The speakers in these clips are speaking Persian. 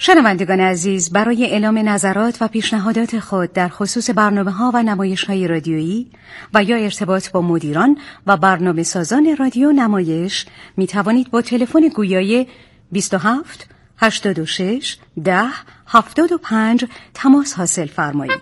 شنوندگان عزیز، برای اعلام نظرات و پیشنهادات خود در خصوص برنامه‌ها و نمایش‌های رادیویی و یا ارتباط با مدیران و برنامه‌سازان رادیو نمایش می توانید با تلفن گویای 27 86 10 75 تماس حاصل فرمایید.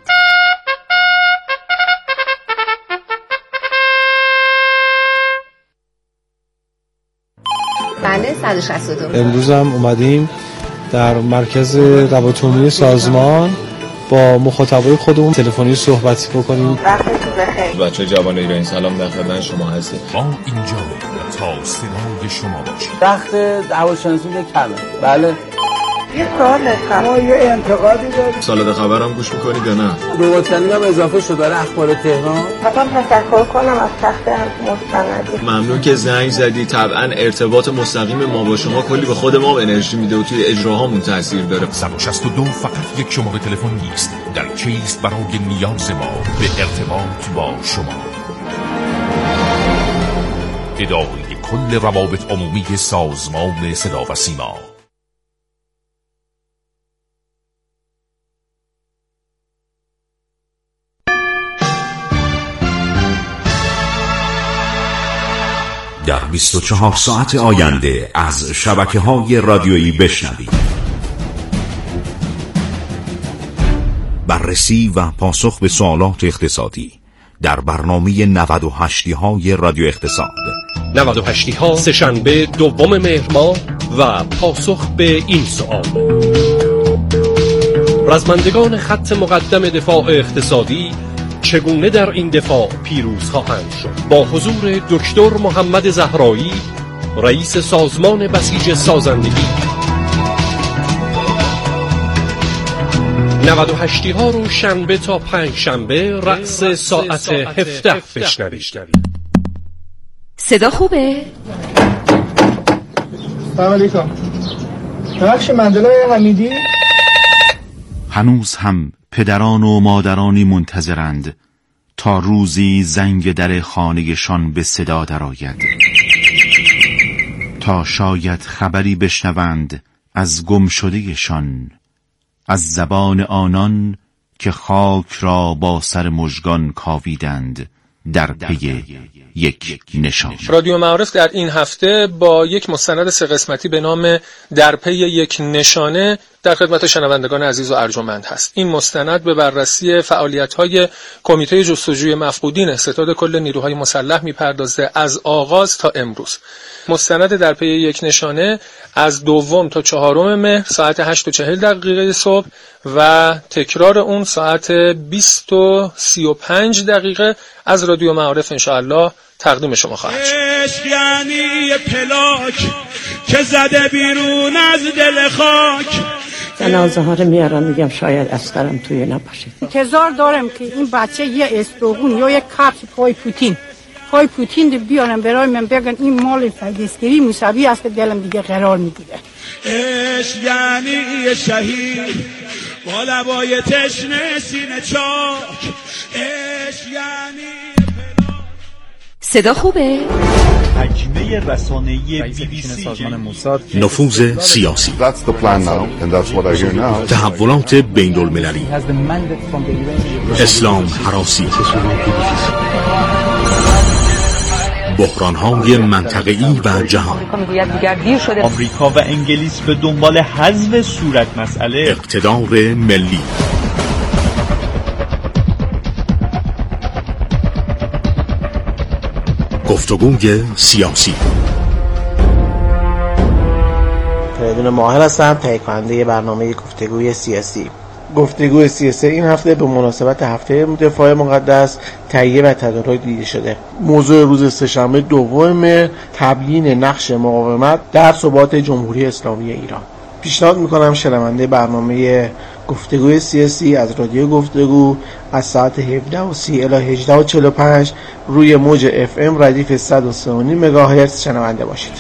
بله 162. امروز هم اومدیم در مرکز روابط سازمان با مخاطبای خودمون تلفنی صحبت بکنیم. وقتتون بخیر. بچه جوان ایرانی سلام، در خدمت شما هستیم. ما اینجا تا صدای شما باشیم. وقت هواشناسی کمه. بله. یه سوال داشتم. ما یه انتقادی داریم. سالاد خبرم گوش میکنید یا نه؟ روباتنی هم اضافه شد برای اخبار تهران. حتما تشکر کنم از تخت مستندی. ممنون که زنگ زدی. طبعا ارتباط مستقیم ما با شما کلی به خود ما انرژی میده و توی اجراهامون تاثیر داره. 162 فقط یک شماره تلفن نیست، در کیست برای نیاز ما به ارتباط با شما. اداره کل روابط عمومی سازمان صدا و سیما. در 24 ساعت آینده از شبکه‌های رادیویی بشنوید. بررسی و پاسخ به سوالات اقتصادی در برنامه 98های رادیو اقتصاد. 98ها سه‌شنبه 2 مهر ماه و پاسخ به این سوال: رزمندگان خط مقدم دفاع اقتصادی چگونه در این دفاع پیروز خواهند شد؟ با حضور دکتر محمد زهرایی، رئیس سازمان بسیج سازندگی. 98ها رو شنبه تا پنجشنبه رأس ساعت 17 بشنوید. صدا خوبه؟ سلام علیکم. بخش منزلای حمیدی؟ هنوز هم پدران و مادرانی منتظرند تا روزی زنگ در خانه‌شان به صدا درآید، تا شاید خبری بشنوند از گمشده‌شان، از زبان آنان که خاک را با سر مژگان کاویدند در پی یک نشان. رادیو معارف در این هفته با یک مستند 3 قسمتی به نام در پی یک نشانه در خدمت شنوندگان عزیز و ارجمند هست. این مستند به بررسی فعالیت‌های کمیته جستجوی مفقودین ستاد کل نیروهای مسلح می‌پردازه از آغاز تا امروز. مستند در پی یک نشانه از 2 تا 4 مهر ساعت 8:40 صبح و تکرار اون ساعت 20:35 از رادیو معارف انشاءالله تقدیم شما خواهد شد. عشق یعنی پلاک که زده بیرون از دل خاک. جنازه ها رو میارم میگم شاید اسقرم توی نباشید. انتظار دارم که این بچه یه استروغون یا یه کپس پای پوتین بیارم برای من بگن این مال فلسطینی موسوی است که دلم دیگه قرار میگیره. عشق یعنی شهید با لبای تشنه سینه چاک. عشق یعنی صدا خوبه؟ حجمه رسانه‌ای BBC نفوذ سیاسی، تحولات بین المللی، اسلام هراسی، بحران‌های منطقه‌ای و جهان. آمریکا و انگلیس به دنبال حذف صورت مسئله، اقتدار ملی. گفتگوی سیاسی. فریدون ماهر هستم، تهیه کننده برنامه گفتگوی سیاسی. گفتگوی سیاسی این هفته به مناسبت هفته دفاع مقدس تهیه و تدارک دیده شده. موضوع روز سه‌شنبه 2 مهر تبیین نقش مقاومت در ثبات جمهوری اسلامی ایران. پیشنهاد میکنم شنونده برنامه گفتگوی سیاسی از رادیو گفتگو از ساعت 17:30 الی 18:45 روی موج FM ردیف 103.5 مگاهرتز شنونده باشید.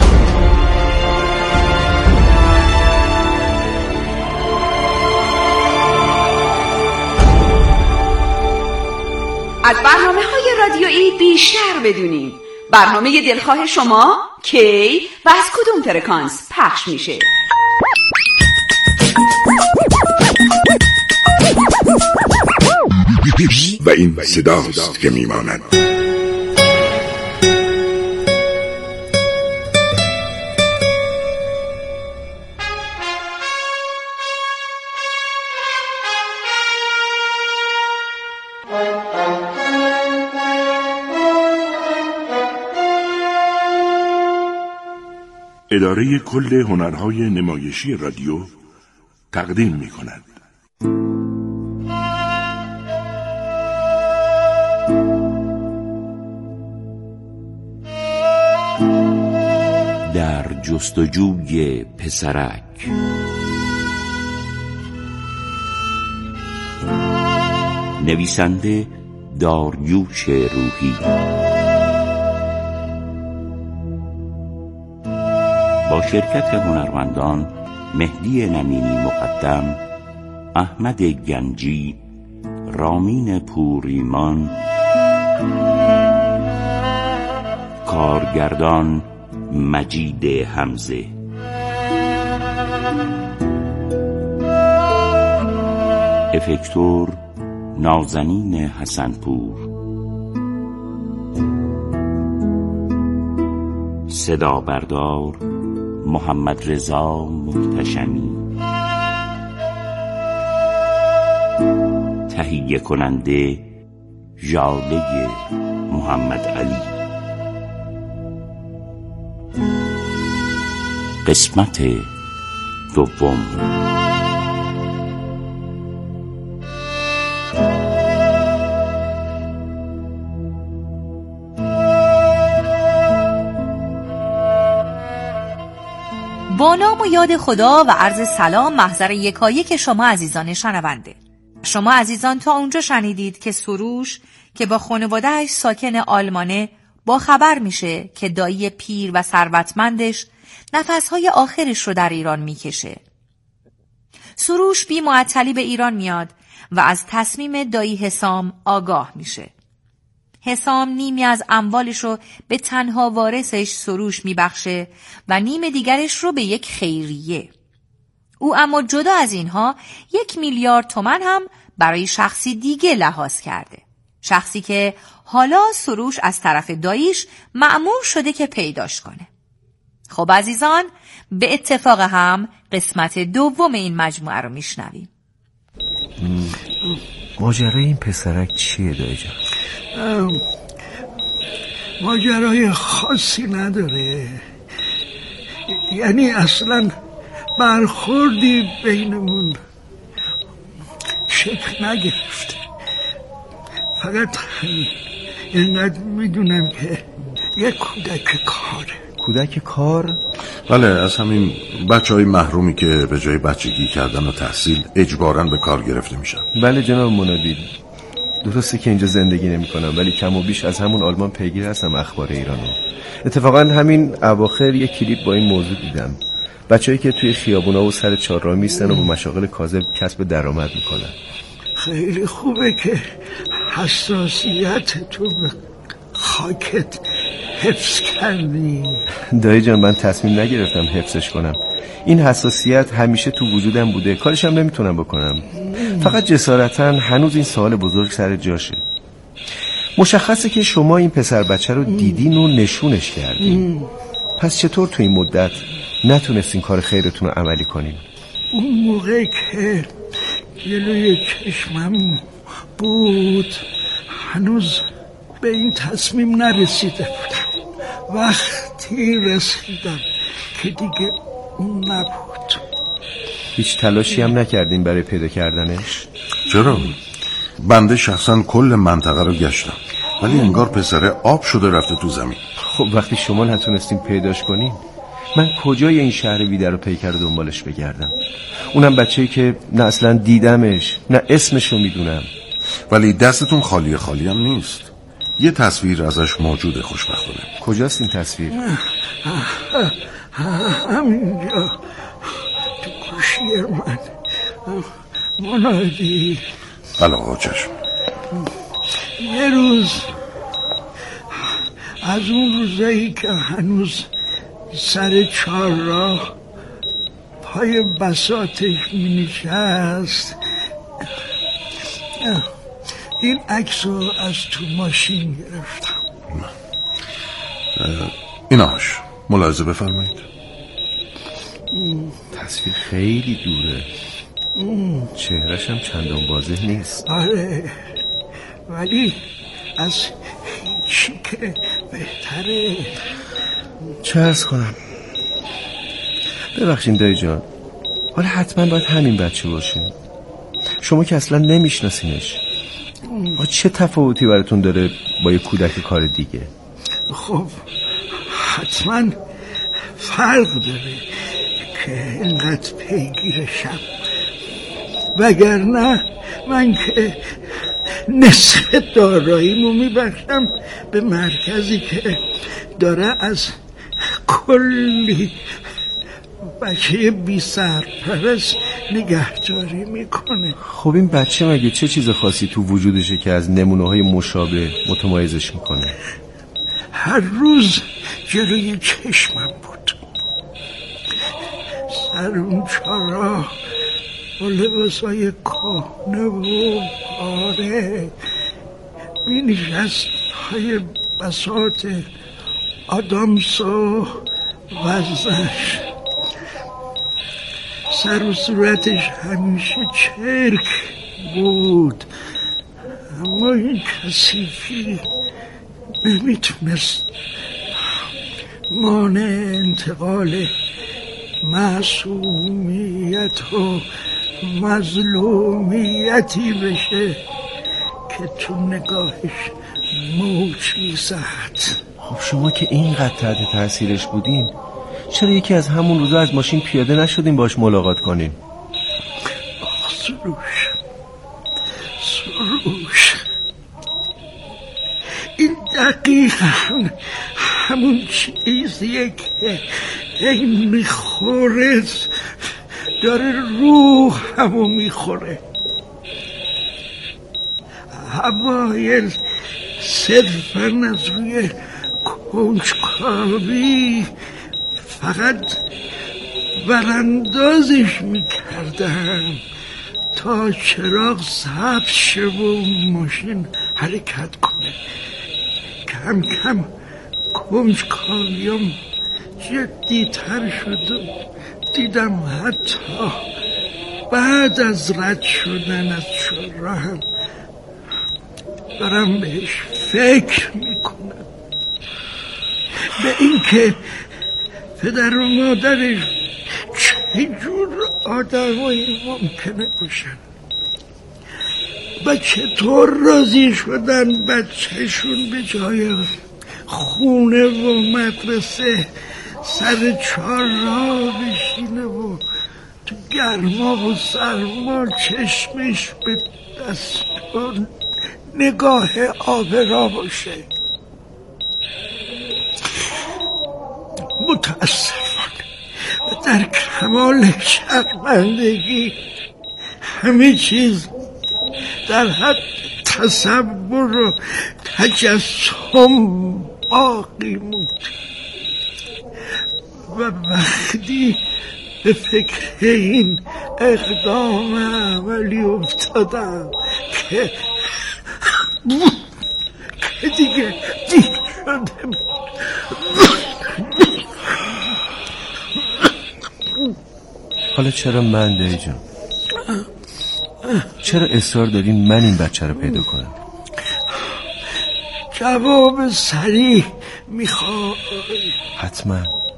از برنامه‌های رادیویی بیشتر بدونید. برنامه دلخواه شما کی و از کدوم فرکانس پخش میشه؟ و این صداست که میماند. اداره کل هنرهای نمایشی رادیو تقدیم می کند. در جستجوی پسرک. نویسنده داریوش روحی، با شرکت هنرمندان مهدی نمینی مقدم، احمد گنجی، رامین پوریمان، کارگردان مجید حمزه. افکتور نازنین حسنپور. صدا بردار محمد رضا محتشمی. تهیه کننده ژاله محمد علی. قسمت دوم. با نام و یاد خدا و عرض سلام محضر یکایک شما عزیزان شنونده. شما عزیزان تا اونجا شنیدید که سروش که با خانواده‌اش ساکن آلمانه با خبر میشه که دایی پیر و ثروتمندش نفسهای آخرش رو در ایران میکشه. سروش بی معطلی به ایران میاد و از تصمیم دایی حسام آگاه میشه. حسام نیمی از اموالش رو به تنها وارثش سروش میبخشه و نیم دیگرش رو به یک خیریه. او اما جدا از اینها 1 میلیارد تومان هم برای شخصی دیگه لحاظ کرده. شخصی که حالا سروش از طرف داییش مأمور شده که پیداش کنه. خب عزیزان، به اتفاق هم قسمت دوم این مجموعه رو میشنویم. ماجرای این پسرک چیه دایی جان؟ ماجرای خاصی نداره، یعنی اصلا برخوردی بینمون شکل نگرفته. فقط اینقدر میدونم که یک کودک کاره. کودک کار؟ بله، از همین بچه‌های محرومی که به جای بچگی کردن و تحصیل اجباراً به کار گرفته میشن. بله جناب منادی، درسته که اینجا زندگی نمی کنم ولی کم و بیش از همون آلمان پیگیر هستم اخبار ایرانو. اتفاقا همین اواخر یک کلیپ با این موضوع دیدم. بچه‌ای که توی خیابونا و سر چهارراه میستن و با مشاغل کاذب کسب درآمد میکنن. خیلی خوبه که حساسیت تو به خاکت حفظ کردی. دایی جان، من تصمیم نگرفتم حفظش کنم. این حساسیت همیشه تو وجودم بوده، کارشم نمیتونم بکنم. فقط جسارتاً هنوز این سوال بزرگ سر جاشه. مشخصه که شما این پسر بچه رو دیدین و نشونش کردین. پس چطور تو این مدت نتونستین کار خیرتون رو عملی کنین؟ اون موقع که جلوی چشمم بود هنوز به این تصمیم نرسیده بودم. وقتی رسیدم که دیگه اون نبود. هیچ تلاشی هم نکردین برای پیدا کردنش؟ چرا؟ بنده شخصا کل منطقه رو گشتم ولی انگار پسره آب شده رفته تو زمین. خب وقتی شما نتونستین پیداش کنین، من کجای این شهر بیدر رو پیکر دنبالش بگردم؟ اونم بچه‌ای که نه اصلا دیدمش نه اسمشو میدونم. ولی دستتون خالی هم نیست. یه تصویر ازش موجوده خوشبختانه. کجاست این تصویر؟ همینجا تو گوشی من. منادی. بله آقا چشم. یه روز از اون روزایی که هنوز سر چهارراه پای بساطش می نشست این عکس رو از تو ماشین گرفتم. ایناش ملاحظه بفرمایید. تصویر خیلی دوره، چهرش هم چندان واضح نیست. آره ولی از هیچی که بهتره. چه عرض کنم؟ ببخشید دایی جان، حالا حتما باید همین بچه باشه؟ شما که اصلا نمیشناسینش، چه تفاوتی براتون داره با یه کودک کار دیگه؟ خب حتما فرق داره که اینقدر پیگیرشم، وگرنه من که نصف داراییمو میبخشم به مرکزی که داره از کلی بچه بی سرپرست نگهداری میکنه. خب این بچه مگه چه چیز خاصی تو وجودشه که از نمونه‌های مشابه متمایزش میکنه؟ هر روز جلوی چشمم بود، سر اون چهارراه با لباسای کهنه و پاره مینشست های بساط آدامس و وزنش، سر و صورتش همیشه چرک بود، اما این کثیفی نمیتونست مانع انتقال معصومیت و مظلومیتی بشه که تو نگاهش موج میزد. خب شما که اینقدر تحت تاثیرش بودین، چرا یکی از همون روزا از ماشین پیاده نشدین باش ملاقات کنین؟ سروش این دقیقا همون چیزیه که این میخوره، داره روح همو میخوره. اوایل صرفا از روی کنجکاوی فقط براندازش میکردم تا چراغ سبز شه و ماشین حرکت کنه. کم کم کنجکاویم جدی‌تر شد و دیدم حتی بعد از رد شدن از چهارراه هم دارم بهش فکر میکنم، به اینکه پدر و مادرش چجور آدمایی ممکنه باشن و چطور راضی شدن بچهشون به جای خونه و مدرسه سر چهارراه بشینه و تو گرما و سرما چشمش به دست و نگاه آبرا باشه. متاسفانه و در کمال شرمندگی همه چیز در حد تصور و تجسم باقی موند و وقتی به فکر این اقدام عملی افتادم که دیگه دیر شده بود. حالا چرا من دایی جان؟ چرا اصرار دارین من این بچه رو پیدا کنم؟ جواب سریع میخوای؟ حتما.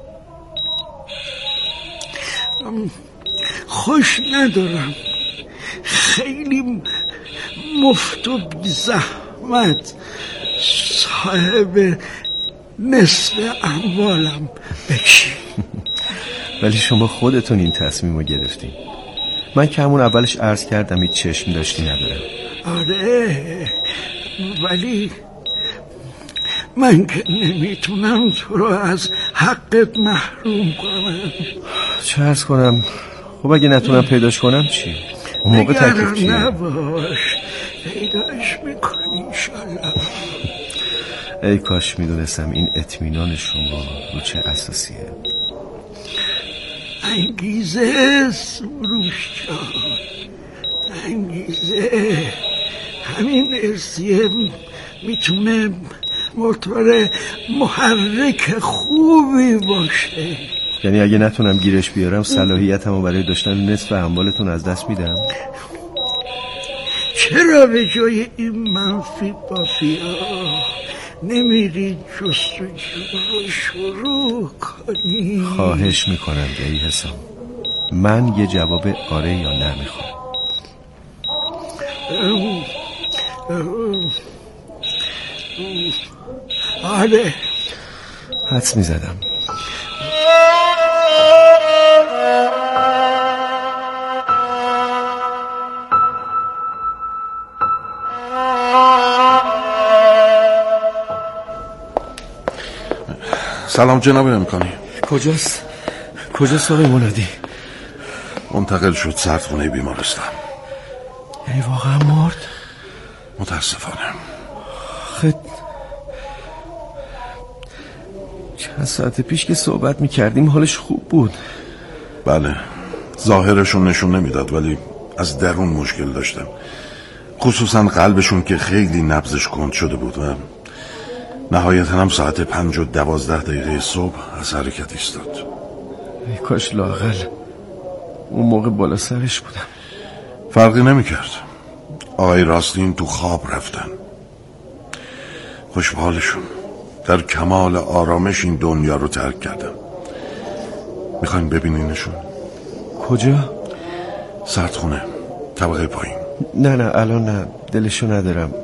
خوش ندارم، خیلی مفت و بی زحمت صاحب نصف اموالم بشی. ولی شما خودتون این تصمیم رو گرفتین. من که همون اولش عرض کردم هیچ چشم داشتی ندارم. آره ولی من که نمیتونم تو رو از حقت محروم کنم. چه عرض کنم؟ خب اگه نتونم پیداش کنم چی؟ اون موقع تکلیف چیه؟ نباش، پیداش میکنی انشالله. ای کاش میدونستم این اطمینان شما رو چه اساسیه. انگیزه سروش جان، انگیزه همین ارسیه میتونه موتور محرک خوبی باشه. یعنی اگه نتونم گیرش بیارم صلاحیتمو برای داشتن نصف اموالتون از دست میدم؟ چرا به جای این منفی بافیا نمیری جستجو رو شروع کنی؟ خواهش میکنم دایی حسام، من یه جواب آره یا نه میخوام. آره. حدس میزدم. سلام جناب امکانی. کجاست آقای منادی؟ منتقل شد سردخونه بیمارستان. یعنی واقعا مرد؟ متاسفانه. چند ساعت پیش که صحبت میکردیم حالش خوب بود. بله، ظاهرشون نشون نمیداد ولی از درون مشکل داشتم، خصوصا قلبشون که خیلی نبضش کند شده بود و نهایتا هم ساعت 5:12 صبح از حرکت ایستاد. ای کاش لااقل اون موقع بالا سرش بودم. فرقی نمیکرد. آقای راستین تو خواب رفتن. خوشحالشون در کمال آرامش این دنیا رو ترک کردم. میخواین ببینینشون؟ کجا؟ سردخونه، طبقه پایین. نه الان نه، دلشو ندارم.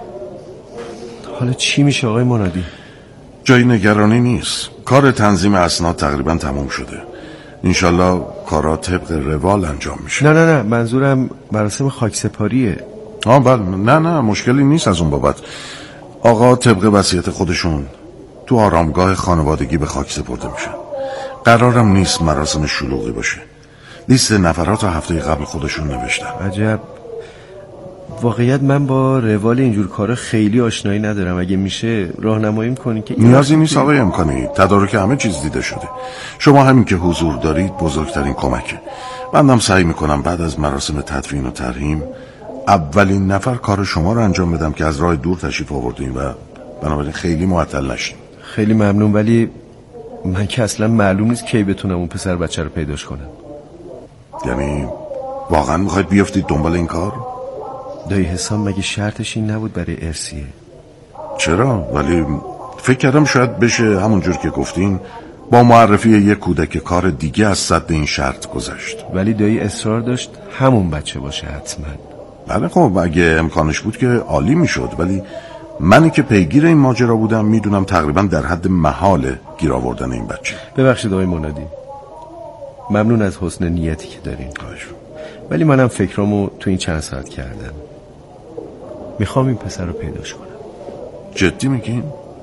حالا چی میشه آقای منادی؟ جای نگرانی نیست. کار تنظیم اسناد تقریبا تموم شده. انشالله کارا طبق روال انجام میشه. نه منظورم مراسم خاکسپاریه. بله، نه مشکلی نیست از اون بابت. آقا طبق وصیت خودشون تو آرامگاه خانوادگی به خاک سپرده میشن. قرارم نیست مراسم شلوغی باشه. لیست نفرات رو هفته قبل خودشون نوشتن. عجب. واقعیت من با روال اینجور کارا خیلی آشنایی ندارم. اگه میشه راهنمایی کنین که نیازی نیست آقای امکانی، تدارک همه چیز دیده شده. شما همین که حضور دارید بزرگترین کمکه. بندم سعی میکنم بعد از مراسم تدفین و ترحیم اولین نفر کار شما رو انجام بدم که از راه دور تشریف آوردین و بنابراین خیلی معطل نشین. خیلی ممنون، ولی من که اصلا معلوم نیست کی بتونم اون پسر بچه رو پیداش کنم. یعنی واقعا میخواید بیافتید دنبال این کار؟ دایی حسام مگه شرطش این نبود برای ارسیه؟ چرا؟ ولی فکر کردم شاید بشه همونجور که گفتین با معرفی یک کودک کار دیگه از سد این شرط گذشت. ولی دایی اصرار داشت همون بچه باشه حتما. بله خب اگه امکانش بود که عالی میشد، ولی منی که پیگیر این ماجرا بودم میدونم تقریبا در حد محال گیر آوردن این بچه. ببخشید آقای منادی، ممنون از حسن نیتی که دارین، ولی منم فکرامو تو این چند ساعت کردم. میخوام این پسر رو پیداش کنم. جدی میگین؟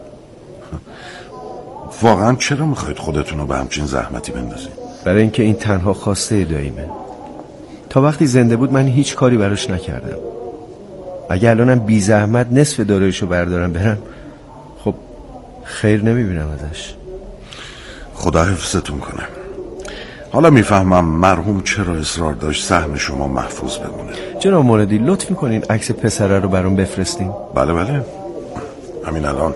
واقعا چرا میخواید خودتون رو به همچین زحمتی بندازید؟ برای اینکه این تنها خواسته داییمه. تا وقتی زنده بود من هیچ کاری براش نکردم. اگه الانم بی زحمت نصف داراییشو بردارم برم، خب خیر نمیبینم ازش. خدا حفظتون کنه. حالا میفهمم مرحوم چرا اصرار داشت سهم شما محفوظ بمونه. جناب منادی لطف میکنین عکس پسره رو برام بفرستین؟ بله همین الان.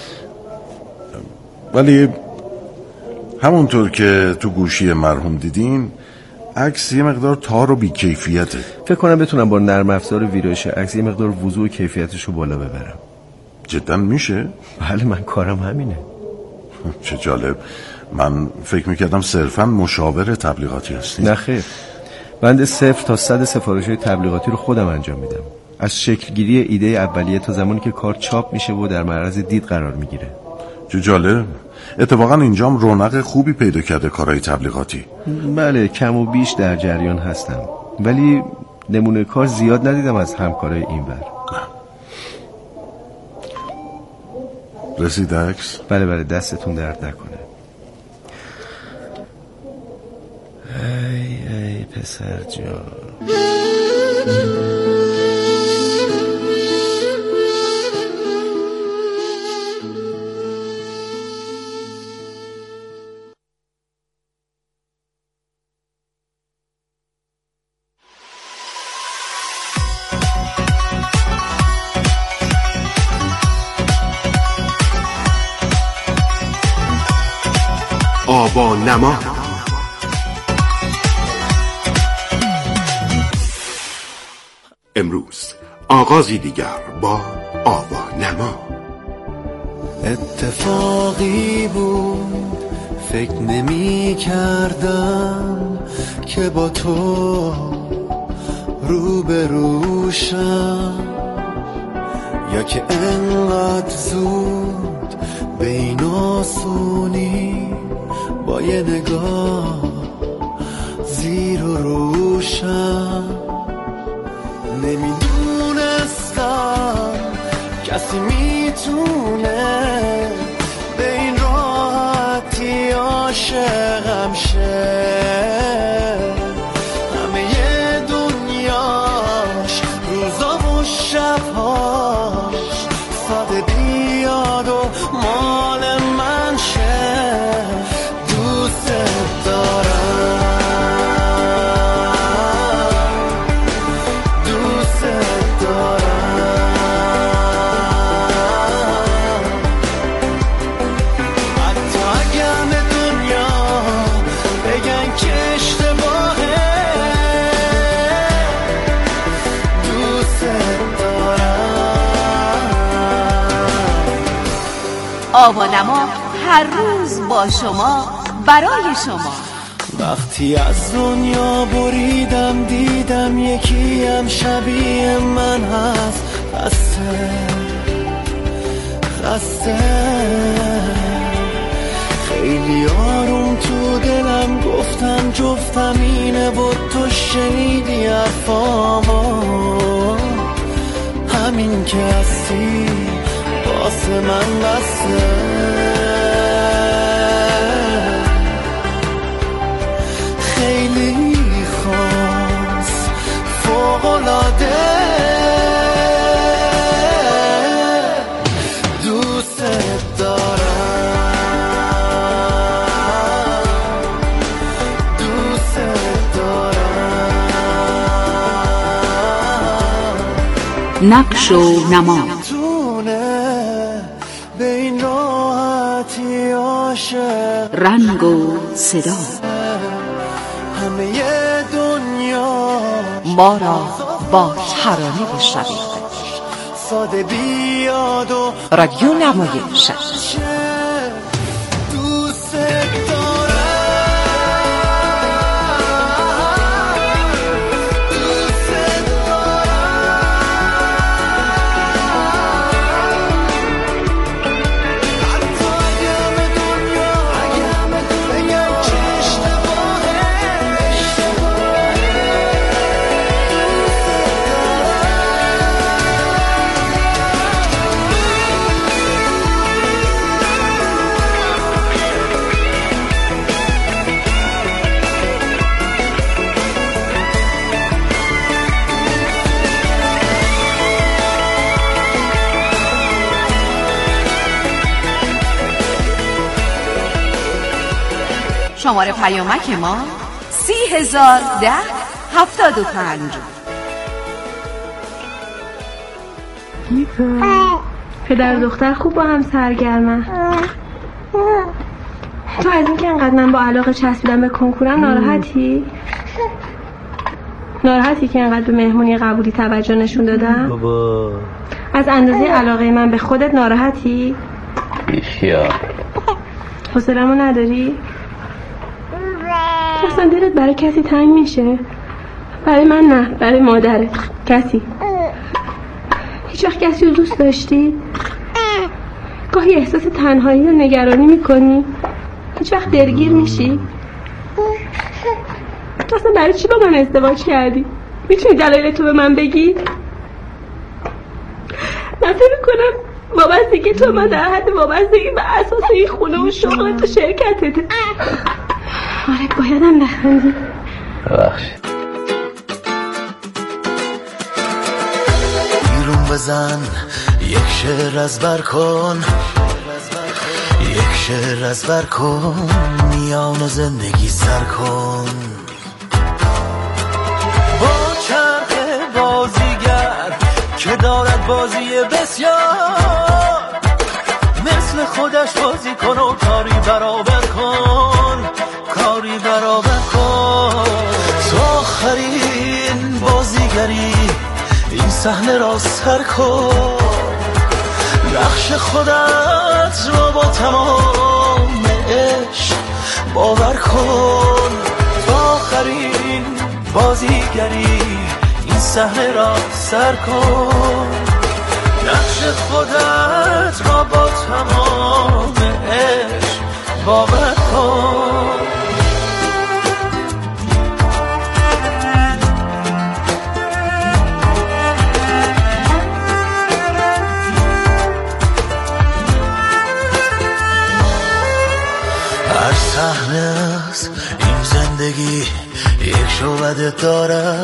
ولی همونطور که تو گوشی مرحوم دیدین عکس یه مقدار تار و بی‌کیفیته. فکر کنم بتونم با نرم افزار ویرایش عکس یه مقدار وضوح و کیفیتش رو بالا ببرم. جدا میشه؟ بله من کارم همینه. چه جالب. من فکر میکردم صرفا مشاور تبلیغاتی هستی. نه خیر، بنده 0 تا 100 سفارش‌های تبلیغاتی رو خودم انجام میدم، از شکلگیری ایده اولیه تا زمانی که کار چاپ میشه و در معرض دید قرار میگیره. چه جالب. اتفاقا اینجام رونق خوبی پیدا کرده کارهای تبلیغاتی. بله کم و بیش در جریان هستم، ولی نمونه کار زیاد ندیدم از همکارای اینور. رسید عکس؟ بله دستتون درد نکنه. ای پسر جان. آوانما. امروز آغازی دیگر با آوانما. اتفاقی بود فکر نمی کردم که با تو روبروشم، یا که انقدر زود به این آسونی با یه نگاه زیر و روشم. نمیدونستم کسی میتونه به این راحتی عاشقم شه، همه دنیاش روزا و شبهاش ساده بیاد و مال من شه. دوست دارم، دوست دارم، حتی اگر به دنیا بگن که اشتباهه. دوست دارم. آوانما هر روز با شما، برای شما. وقتی از دنیا بریدم دیدم یکی هم شبیه من هست. خسته خیلی آروم تو دلم گفتم جفتم اینه و تو شنیدی حرفامو. همین که هستی واسه من بسته. خیلی خاص فوق‌العاده. دوست دارم، دوست دارم. نقش و نما. به این راحتی عاشق، رنگ و صدا. همه دنیا ما را با ترانه بشنوید. ساده بیاد و رادیو نمایش. دوست شماره پیامک ما 301075. پدر و دختر خوب با هم سرگرمه. تو از اینکه انقدر من با علاقه چسبیدم به کنکورم ناراحتی؟ ناراحتی که انقدر به مهمونی قبولی توجه نشون دادم؟ بابا از اندازه علاقه من به خودت ناراحتی؟ بیخیال. حوصله‌مو نداری؟ اصلا دلت برای کسی تنگ میشه؟ برای من نه، برای مادرت. کسی هیچ وقت کسی رو دوست داشتی؟ گاهی احساس تنهایی و نگرانی میکنی؟ هیچ وقت دلگیر میشی؟ تو اصلا برای چی با من ازدواج کردی؟ میتونی دلایل تو به من بگی؟ من فکر میکنم وابستگی تو من در حد وابستگی به اساس این خونه و شغل تو شرکتته. آره بایدم بخندی. ببخشید. بیرون بزن یک شعر از بر کن، یک شعر از بر کن، میان زندگی سر کن. با چرخ بازیگر که دارد بازی بسیار، مثل خودش بازی کن و کاری برابر کن. کاری برابر کن. تو آخرین بازیگری این صحنه را سر کن. نقش خودت رو با تمام عشق باور کن. تو آخرین بازیگری این صحنه را سر کن. نقش خودت را با تمام عشق باور کن. هر صحنه از این زندگی یک شعبده داره.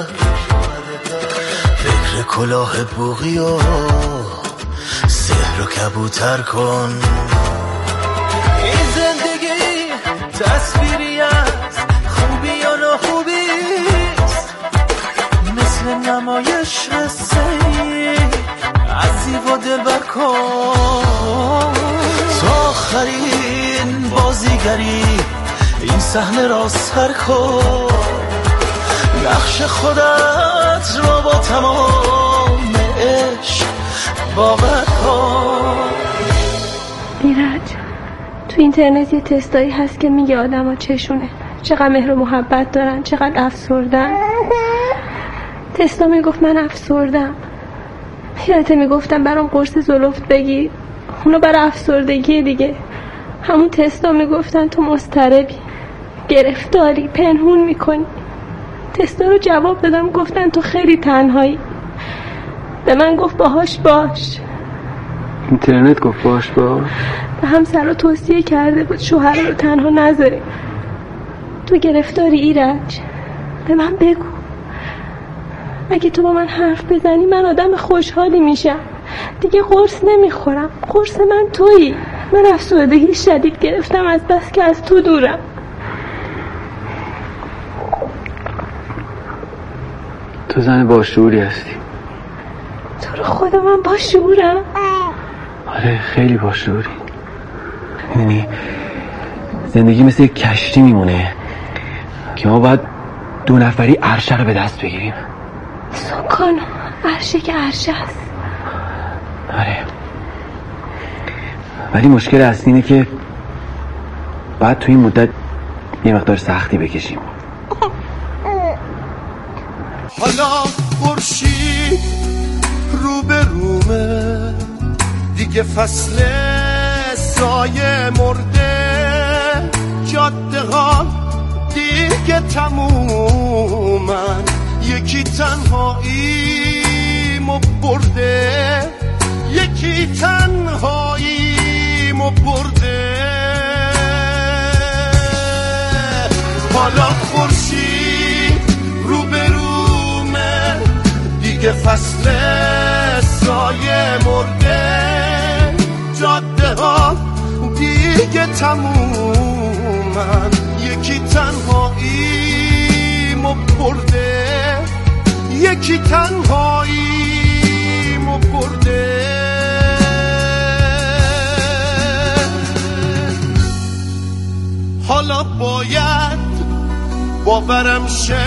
فکر کلاه بوغی و سحر و کبوتر کن. این زندگی تصویری از خوبی یا ناخوبیست، مثل نمایش رسه‌ای از زیبا دلبر کن. تو آخرین بازیگری این صحنه را سر کن. نقش خودت را با تمام عشق باور کن. ایرج، تو اینترنت یه تستایی هست که میگه آدم ها چشونه، چقدر مهر و محبت دارن، چقدر افسردن. تستا میگفت من افسردم. یادته میگفتم برام قرص زلفت بگیر، اونو برای افسردگی دیگه. همون تستا میگفتن تو مضطربی، گرفتاری، پنهون میکنی. تستا رو جواب دادم، گفتن تو خیلی تنهایی. به من گفت باهاش باش. اینترنت گفت باهاش باش؟ به همسر رو توصیه کرده بود شوهر رو تنها نذاری. تو گرفتاری ایرج، به من بگو. اگه تو با من حرف بزنی من آدم خوشحالی میشم. دیگه قرص نمیخورم. قرص من تویی. من افسردگی شدید گرفتم از بس که از تو دورم. تو زن باشعوری هستی. تو رو خدا من باشعورم؟ آره خیلی باشعوری. یعنی زندگی مثل یک کشتی میمونه که ما باید 2 نفری عرشه رو به دست بگیریم. سکانو عرشه که عرشه هست. آره، ولی مشکل اصلی اینه که باید توی این مدت یه مقدار سختی بکشیم. حالا خورشید رو به رومه، دیگه فصل سایه مرده، جاده ها دیگه تمومن، یکی تنهاییمو برده، یکی تنهاییمو برده. حالا خورشید رو به رومه، دیگه فصل سایه مرده، جاده ها دیگه تمومن، یکی تنهاییمو برده، یکی تنهاییمو برده. حالا باید باورم شه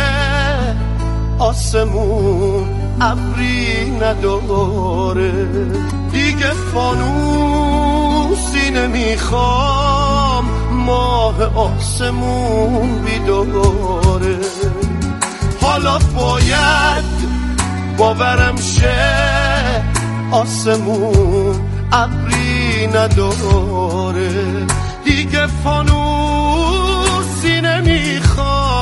آسمون ابری نداره، دیگه فانوسی نمیخوام، ماه آسمون بیداره. حالا باید باورم شه آسمون ابری نداره، دیگه فانوسی نمیخوام،